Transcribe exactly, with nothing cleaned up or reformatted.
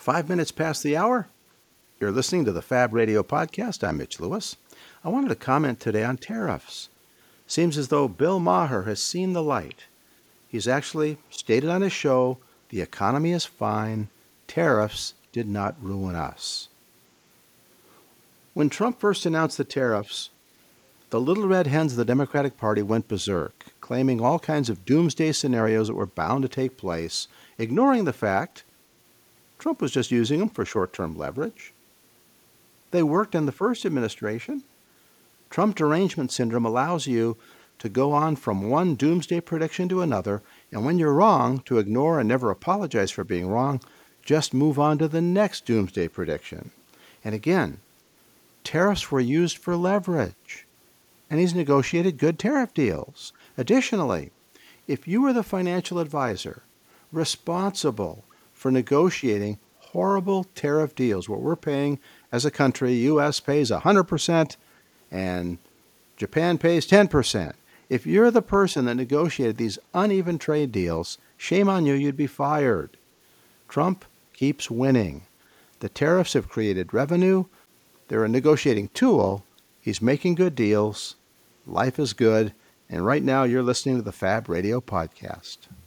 Five minutes past the hour. You're listening to the Fab Radio Podcast. I'm Mitch Lewis. I wanted to comment today on tariffs. Seems as though Bill Maher has seen the light. He's actually stated on his show, the economy is fine. Tariffs did not ruin us. When Trump first announced the tariffs, the little red hens of the Democratic Party went berserk, claiming all kinds of doomsday scenarios that were bound to take place, ignoring the fact Trump was just using them for short-term leverage. They worked in the first administration. Trump derangement syndrome allows you to go on from one doomsday prediction to another, and when you're wrong, to ignore and never apologize for being wrong, just move on to the next doomsday prediction. And again, tariffs were used for leverage, and he's negotiated good tariff deals. Additionally, if you were the financial advisor responsible for negotiating horrible tariff deals, where we're paying as a country, U S pays one hundred percent and Japan pays ten percent. If you're the person that negotiated these uneven trade deals, shame on you, you'd be fired. Trump keeps winning. The tariffs have created revenue. They're a negotiating tool. He's making good deals. Life is good. And right now you're listening to the Fab Radio Podcast.